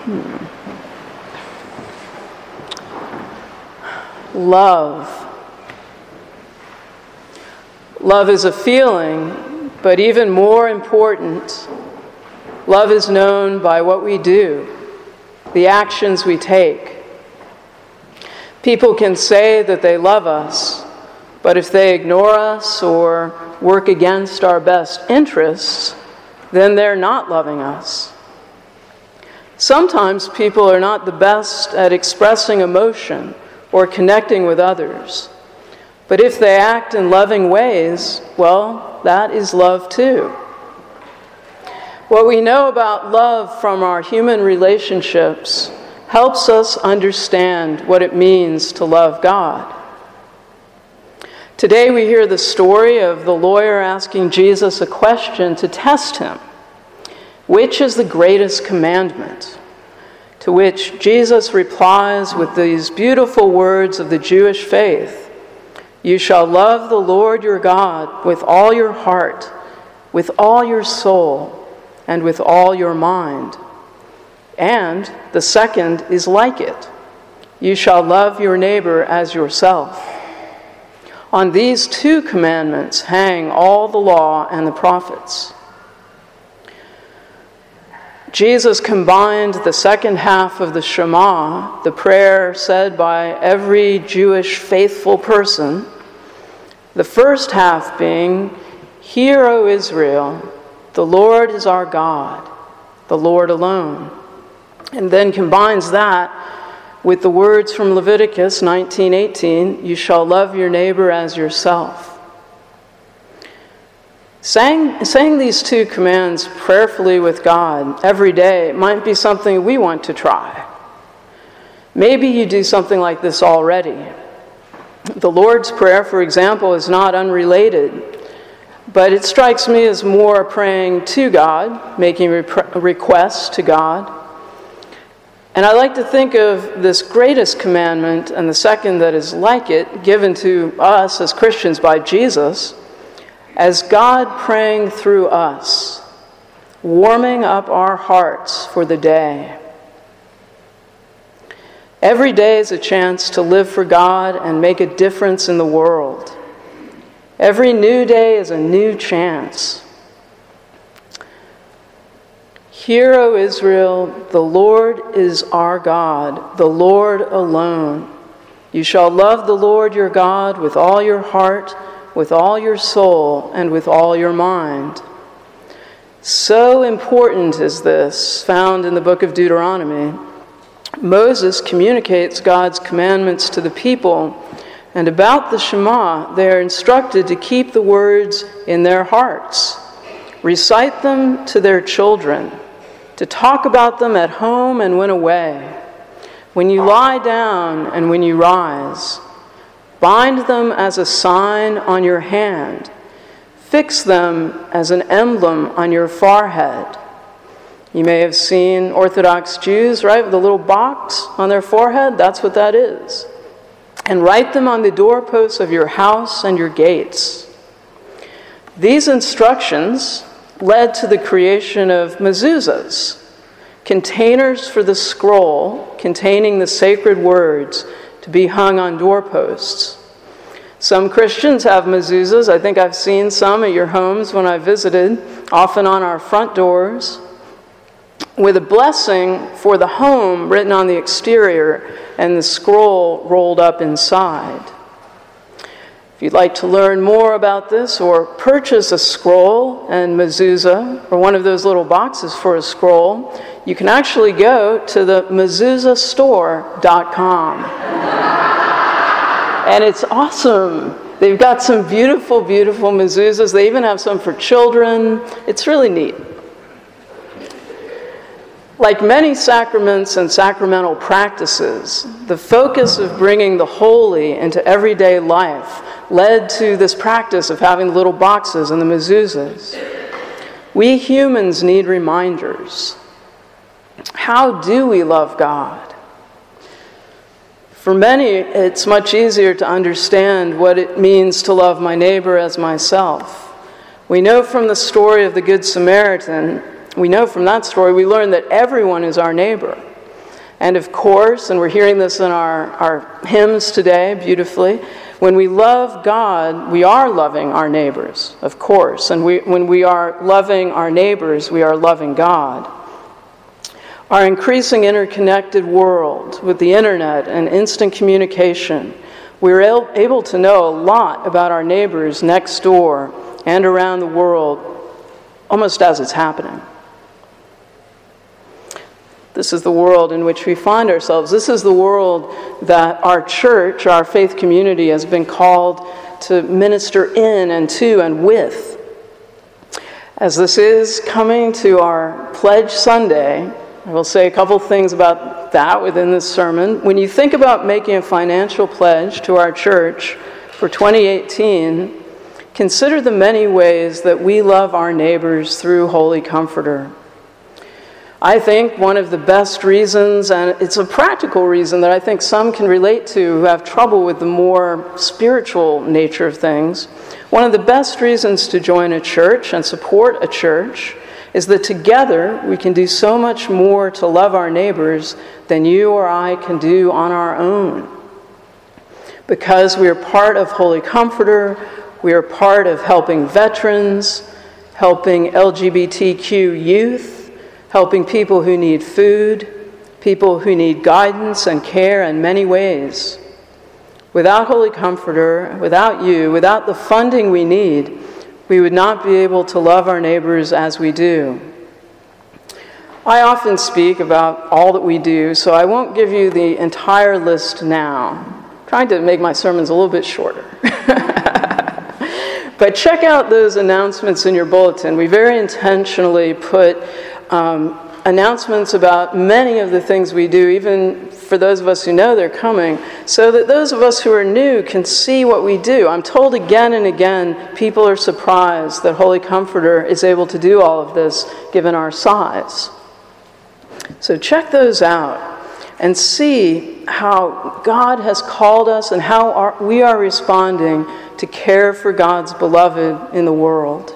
Love. Love is a feeling, but even more important, love is known by what we do, the actions we take. People can say that they love us, but if they ignore us or work against our best interests, then they're not loving us. Sometimes people are not the best at expressing emotion or connecting with others. But if they act in loving ways, well, that is love too. What we know about love from our human relationships helps us understand what it means to love God. Today we hear the story of the lawyer asking Jesus a question to test him. Which is the greatest commandment? To which Jesus replies with these beautiful words of the Jewish faith. You shall love the Lord your God with all your heart, with all your soul, and with all your mind. And the second is like it. You shall love your neighbor as yourself. On these two commandments hang all the law and the prophets. Jesus combined the second half of the Shema, the prayer said by every Jewish faithful person, the first half being, Hear, O Israel, the Lord is our God, the Lord alone. And then combines that with the words from Leviticus 19:18, You shall love your neighbor as yourself. Saying these two commands prayerfully with God every day might be something we want to try. Maybe you do something like this already. The Lord's Prayer, for example, is not unrelated, but it strikes me as more praying to God, making requests to God. And I like to think of this greatest commandment and the second that is like it, given to us as Christians by Jesus, as God praying through us, warming up our hearts for the day. Every day is a chance to live for God and make a difference in the world. Every new day is a new chance. Hear, O Israel, the Lord is our God, the Lord alone. You shall love the Lord your God with all your heart, with all your soul, and with all your mind. So important is this, found in the book of Deuteronomy. Moses communicates God's commandments to the people, and about the Shema, they are instructed to keep the words in their hearts, recite them to their children, to talk about them at home and when away, when you lie down and when you rise. Bind them as a sign on your hand. Fix them as an emblem on your forehead. You may have seen Orthodox Jews, right, with a little box on their forehead. That's what that is. And write them on the doorposts of your house and your gates. These instructions led to the creation of mezuzahs, containers for the scroll containing the sacred words to be hung on doorposts. Some Christians have mezuzahs. I think I've seen some at your homes when I visited, often on our front doors, with a blessing for the home written on the exterior and the scroll rolled up inside. If you'd like to learn more about this or purchase a scroll and mezuzah, or one of those little boxes for a scroll, you can actually go to the mezuzahstore.com. And it's awesome. They've got some beautiful, beautiful mezuzahs. They even have some for children. It's really neat. Like many sacraments and sacramental practices, the focus of bringing the holy into everyday life led to this practice of having little boxes and the mezuzahs. We humans need reminders. How do we love God? For many, it's much easier to understand what it means to love my neighbor as myself. We know from the story of the Good Samaritan, we learn that everyone is our neighbor. And of course, and we're hearing this in our hymns today beautifully, when we love God, we are loving our neighbors, of course. And when we are loving our neighbors, we are loving God. Our increasing interconnected world with the internet and instant communication, we're able to know a lot about our neighbors next door and around the world almost as it's happening. This is the world in which we find ourselves. This is the world that our church, our faith community, has been called to minister in and to and with. As this is coming to our Pledge Sunday, I will say a couple things about that within this sermon. When you think about making a financial pledge to our church for 2018, consider the many ways that we love our neighbors through Holy Comforter. I think one of the best reasons, and it's a practical reason that I think some can relate to who have trouble with the more spiritual nature of things, one of the best reasons to join a church and support a church is that together we can do so much more to love our neighbors than you or I can do on our own. Because we are part of Holy Comforter, we are part of helping veterans, helping LGBTQ youth, helping people who need food, people who need guidance and care in many ways. Without Holy Comforter, without you, without the funding we need, we would not be able to love our neighbors as we do. I often speak about all that we do, so I won't give you the entire list now. I'm trying to make my sermons a little bit shorter. But check out those announcements in your bulletin. We very intentionally put announcements about many of the things we do, even for those of us who know they're coming, so that those of us who are new can see what we do. I'm told again and again, people are surprised that Holy Comforter is able to do all of this, given our size. So check those out and see how God has called us and how we are responding to care for God's beloved in the world.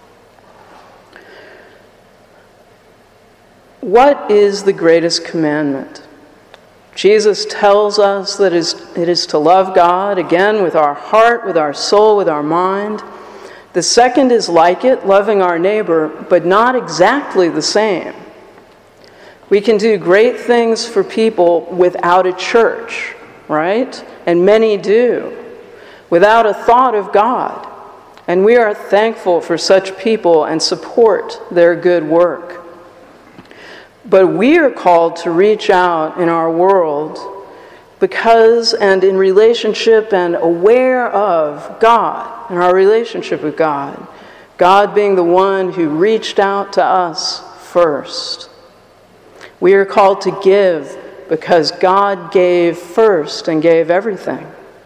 What is the greatest commandment? Jesus tells us that it is to love God, again, with our heart, with our soul, with our mind. The second is like it, loving our neighbor, but not exactly the same. We can do great things for people without a church, right? And many do, without a thought of God. And we are thankful for such people and support their good work. But we are called to reach out in our world because and in relationship and aware of God and our relationship with God. God being the one who reached out to us first. We are called to give because God gave first and gave everything.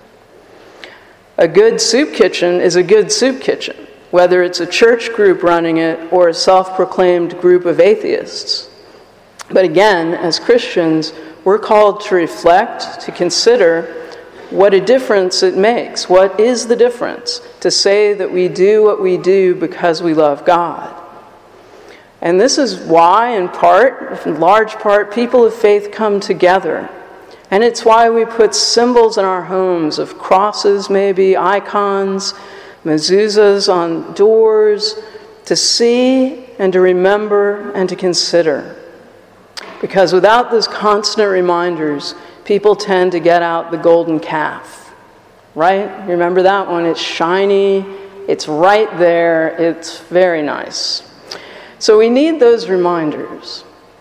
A good soup kitchen is a good soup kitchen, whether it's a church group running it or a self-proclaimed group of atheists. But again, as Christians, we're called to reflect, to consider what a difference it makes. What is the difference to say that we do what we do because we love God? And this is why, in large part, people of faith come together. And it's why we put symbols in our homes of crosses, maybe, icons, mezuzahs on doors, to see and to remember and to consider. Because without those constant reminders, people tend to get out the golden calf. Right? You remember that one? It's shiny, it's right there, it's very nice. So we need those reminders.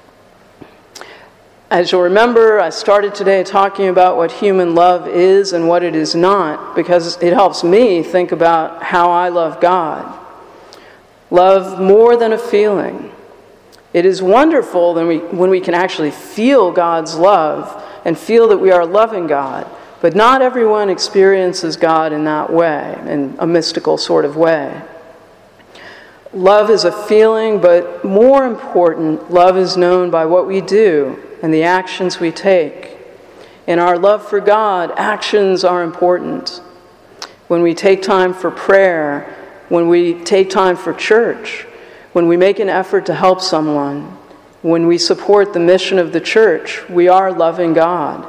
As you'll remember, I started today talking about what human love is and what it is not, because it helps me think about how I love God. Love more than a feeling. It is wonderful when we can actually feel God's love and feel that we are loving God, but not everyone experiences God in that way, in a mystical sort of way. Love is a feeling, but more important, love is known by what we do and the actions we take. In our love for God, actions are important. When we take time for prayer, when we take time for church, when we make an effort to help someone, When we support the mission of the church, we are loving God.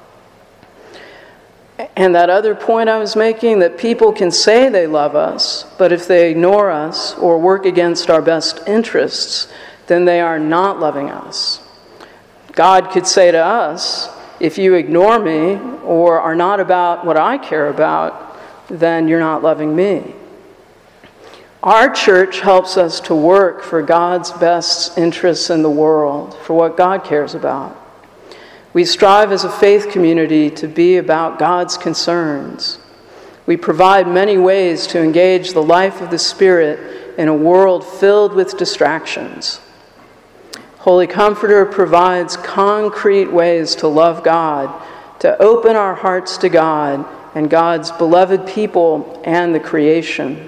And that other point I was making, that people can say they love us, but if they ignore us or work against our best interests, then they are not loving us. God could say to us, if you ignore me or are not about what I care about, then you're not loving me. Our church helps us to work for God's best interests in the world, for what God cares about. We strive as a faith community to be about God's concerns. We provide many ways to engage the life of the Spirit in a world filled with distractions. Holy Comforter provides concrete ways to love God, to open our hearts to God and God's beloved people and the creation.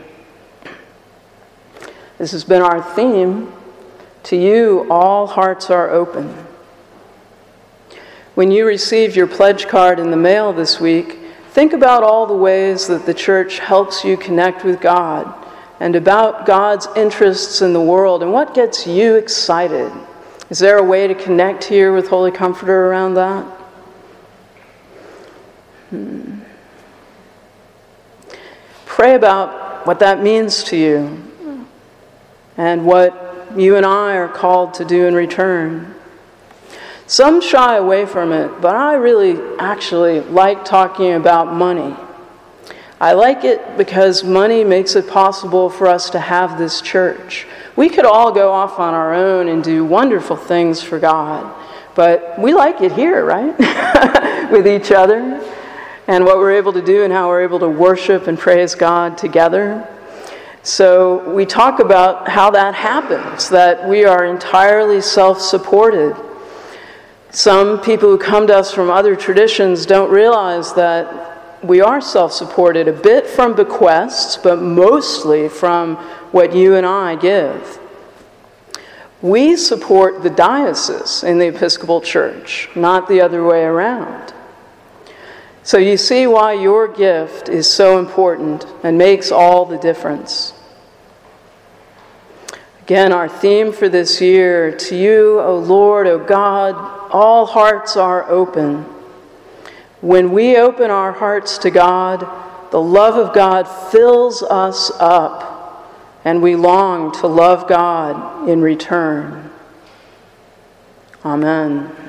This has been our theme. To you, all hearts are open. When you received your pledge card in the mail this week, think about all the ways that the church helps you connect with God and about God's interests in the world and what gets you excited. Is there a way to connect here with Holy Comforter around that? Pray about what that means to you and what you and I are called to do in return. Some shy away from it, but I really actually like talking about money. I like it because money makes it possible for us to have this church. We could all go off on our own and do wonderful things for God, but we like it here, right? With each other and what we're able to do and how we're able to worship and praise God together. So we talk about how that happens, that we are entirely self-supported. Some people who come to us from other traditions don't realize that we are self-supported, a bit from bequests, but mostly from what you and I give. We support the diocese in the Episcopal Church, not the other way around. So you see why your gift is so important and makes all the difference. Again, our theme for this year, to you, O Lord, O God, all hearts are open. When we open our hearts to God, the love of God fills us up, and we long to love God in return. Amen.